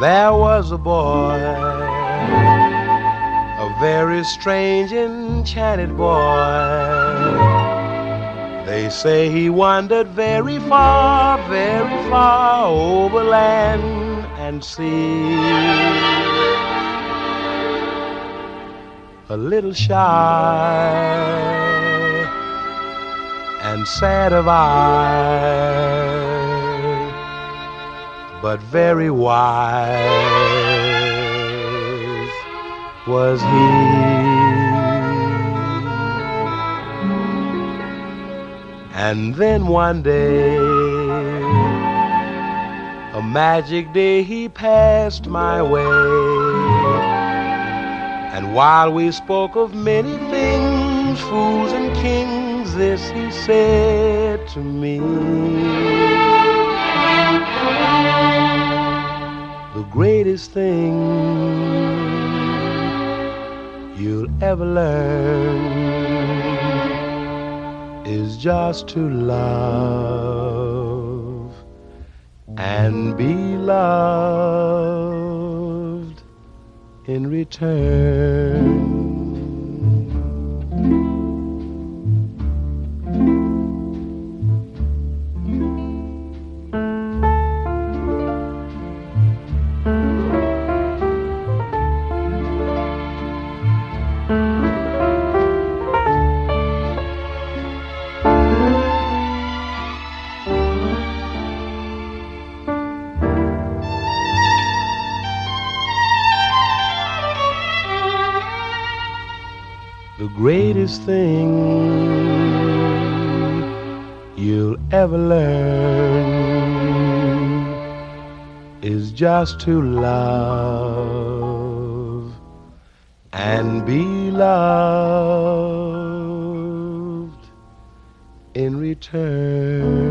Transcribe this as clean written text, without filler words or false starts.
There was a boy, a very strange, enchanted boy. They say he wandered very far over land and sea. A little shy and sad of eye, but very wise was he. And then one day, a magic day, he passed my way. And while we spoke of many things, fools and kings, this he said to me: the greatest thing you'll ever learn is just to love and be loved in return. The greatest thing you'll ever learn is just to love and be loved in return.